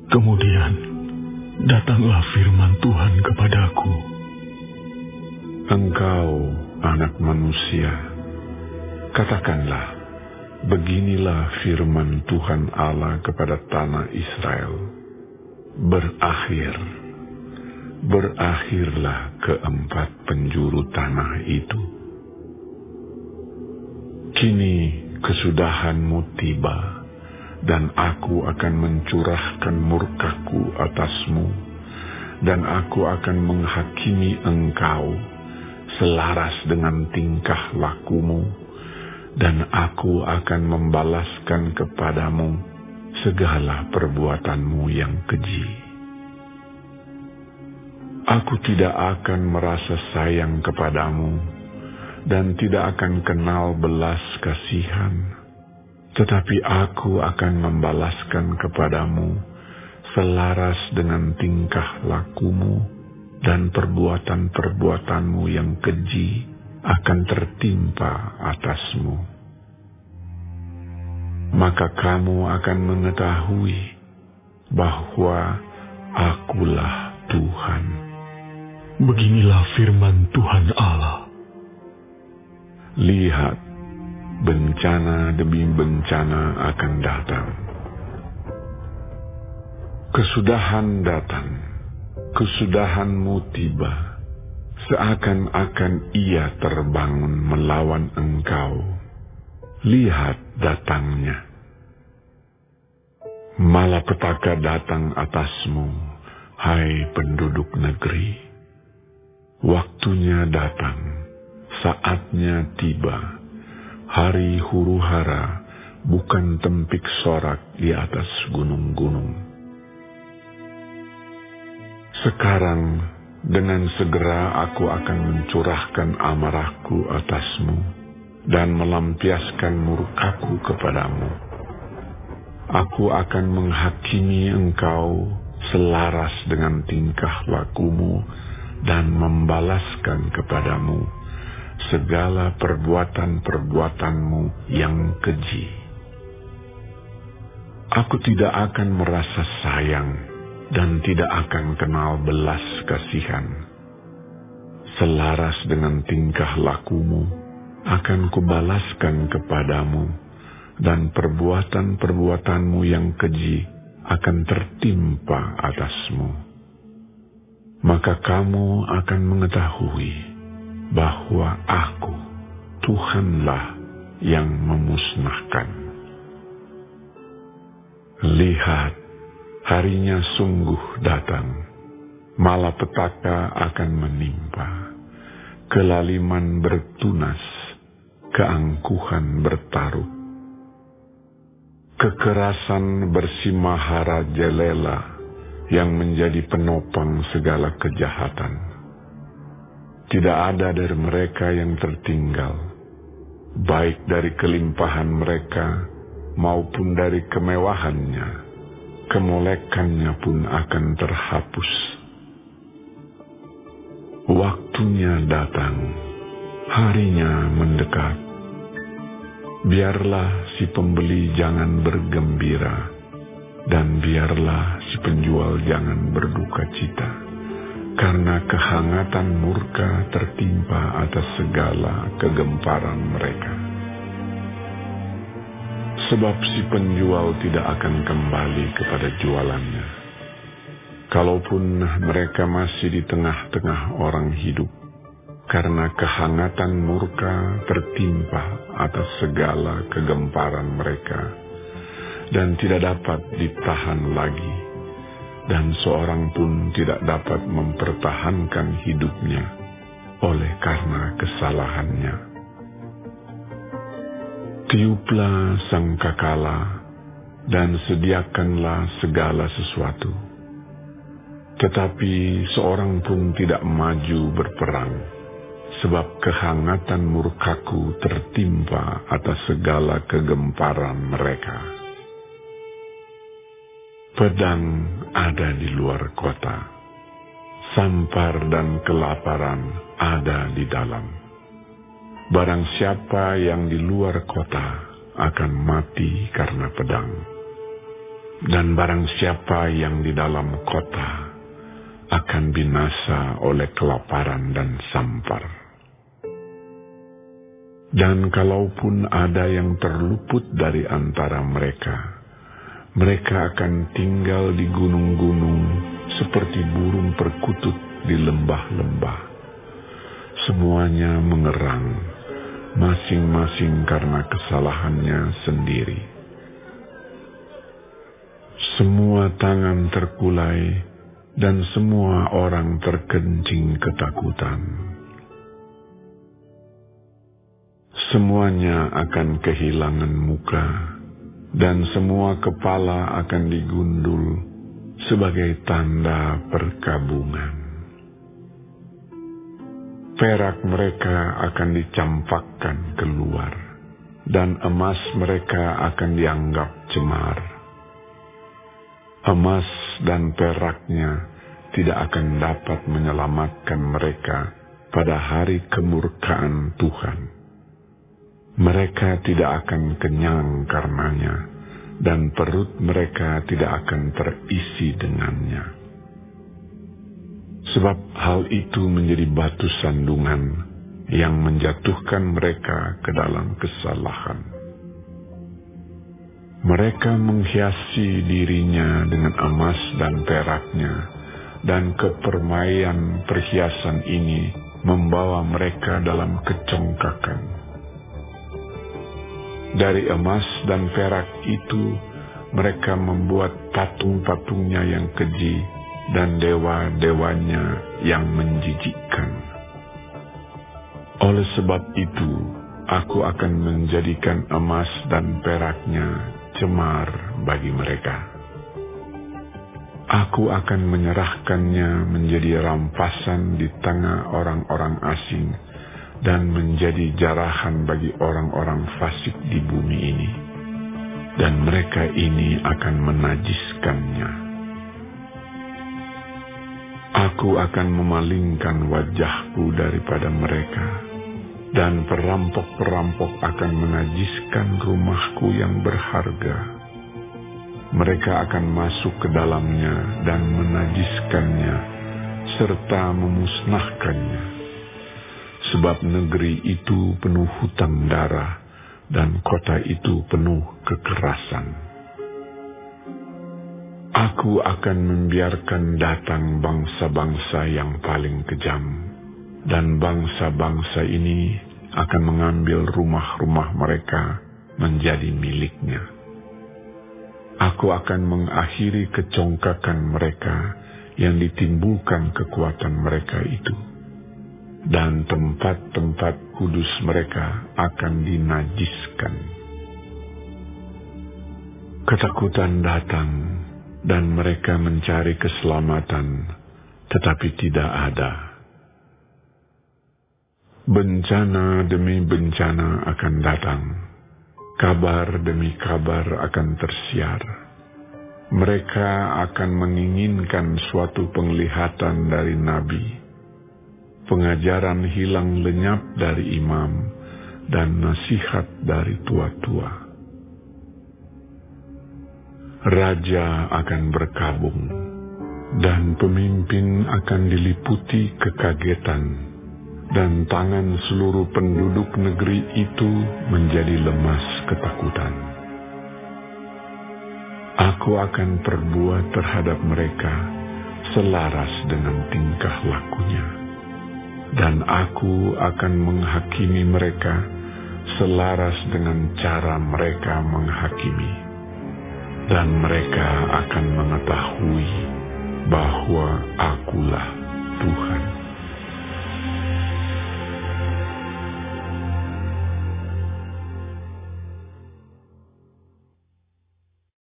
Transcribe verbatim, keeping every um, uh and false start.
Kemudian datanglah firman Tuhan kepadaku. Engkau, anak manusia, katakanlah, beginilah firman Tuhan Allah kepada tanah Israel. Berakhir, berakhirlah keempat penjuru tanah itu. Kini kesudahanmu tiba, dan aku akan mencurahkan murkaku atasmu, dan aku akan menghakimi engkau selaras dengan tingkah lakumu, dan aku akan membalaskan kepadamu segala perbuatanmu yang keji. Aku tidak akan merasa sayang kepadamu, dan tidak akan kenal belas kasihan, tetapi aku akan membalaskan kepadamu selaras dengan tingkah lakumu, dan perbuatan-perbuatanmu yang keji akan tertimpa atasmu. Maka kamu akan mengetahui bahwa Akulah Tuhan. Beginilah firman Tuhan Allah. Lihat, bencana demi bencana akan datang. Kesudahan datang, kesudahanmu tiba, seakan-akan ia terbangun melawan engkau. Lihat datangnya. Malapetaka datang atasmu, hai penduduk negeri. Waktunya datang, saatnya tiba. Hari huru-hara bukan tempik sorak di atas gunung-gunung. Sekarang dengan segera aku akan mencurahkan amarahku atasmu dan melampiaskan murkaku kepadamu. Aku akan menghakimi engkau selaras dengan tingkah lakumu dan membalaskan kepadamu segala perbuatan-perbuatanmu yang keji. Aku tidak akan merasa sayang dan tidak akan kenal belas kasihan. Selaras dengan tingkah lakumu akan kubalaskan kepadamu, dan perbuatan-perbuatanmu yang keji akan tertimpa atasmu. Maka kamu akan mengetahui bahwa Aku, Tuhanlah yang memusnahkan. Lihat, harinya sungguh datang, malapetaka akan menimpa, kelaliman bertunas, keangkuhan bertaruh, kekerasan bersimahara jelela yang menjadi penopang segala kejahatan. Tidak ada dari mereka yang tertinggal, baik dari kelimpahan mereka maupun dari kemewahannya. Kemolekannya pun akan terhapus. Waktunya datang, harinya mendekat. Biarlah si pembeli jangan bergembira, dan biarlah si penjual jangan berduka cita, karena kehangatan murka tertimpa atas segala kegemparan mereka. Sebab si penjual tidak akan kembali kepada jualannya, kalaupun mereka masih di tengah-tengah orang hidup, karena kehangatan murka tertimpa atas segala kegemparan mereka, dan tidak dapat ditahan lagi, dan seorang pun tidak dapat mempertahankan hidupnya oleh karena kesalahannya. Tiuplah sangkakala dan sediakanlah segala sesuatu, tetapi seorang pun tidak maju berperang, sebab kehangatan murkaku tertimpa atas segala kegemparan mereka. Pedang ada di luar kota, sampar dan kelaparan ada di dalam. Barang siapa yang di luar kota akan mati karena pedang. dan barang siapa yang di dalam kota akan binasa oleh kelaparan dan sampar. Dan kalaupun ada yang terluput dari antara mereka, mereka akan tinggal di gunung-gunung seperti burung perkutut di lembah-lembah. Semuanya mengerang, masing-masing karena kesalahannya sendiri. Semua tangan terkulai dan semua orang terkencing ketakutan. Semuanya akan kehilangan muka, dan semua kepala akan digundul sebagai tanda perkabungan. Perak mereka akan dicampakkan keluar, dan emas mereka akan dianggap cemar. Emas dan peraknya tidak akan dapat menyelamatkan mereka pada hari kemurkaan Tuhan. Mereka tidak akan kenyang karenanya, dan perut mereka tidak akan terisi dengannya. Sebab hal itu menjadi batu sandungan yang menjatuhkan mereka ke dalam kesalahan. Mereka menghiasi dirinya dengan emas dan peraknya, dan kepermaian perhiasan ini membawa mereka dalam kecongkakan. Dari emas dan perak itu, mereka membuat patung-patungnya yang keji dan dewa-dewanya yang menjijikkan. Oleh sebab itu, aku akan menjadikan emas dan peraknya cemar bagi mereka. Aku akan menyerahkannya menjadi rampasan di tengah orang-orang asing, dan menjadi jarahan bagi orang-orang fasik di bumi ini, dan mereka ini akan menajiskannya. Aku akan memalingkan wajahku daripada mereka, dan perampok-perampok akan menajiskan rumahku yang berharga. Mereka akan masuk ke dalamnya dan menajiskannya, serta memusnahkannya. Sebab negeri itu penuh hutang darah, dan kota itu penuh kekerasan. Aku akan membiarkan datang bangsa-bangsa yang paling kejam, dan bangsa-bangsa ini akan mengambil rumah-rumah mereka menjadi miliknya. Aku akan mengakhiri kecongkakan mereka yang ditimbulkan kekuatan mereka itu, dan tempat-tempat kudus mereka akan dinajiskan. Ketakutan datang, dan mereka mencari keselamatan, tetapi tidak ada. Bencana demi bencana akan datang, kabar demi kabar akan tersiar. Mereka akan menginginkan suatu penglihatan dari nabi. Pengajaran hilang lenyap dari imam, dan nasihat dari tua-tua. Raja akan berkabung, dan pemimpin akan diliputi kekagetan, dan tangan seluruh penduduk negeri itu menjadi lemas ketakutan. Aku akan perbuat terhadap mereka selaras dengan tingkah lakunya, dan aku akan menghakimi mereka selaras dengan cara mereka menghakimi, dan mereka akan mengetahui bahwa akulah Tuhan.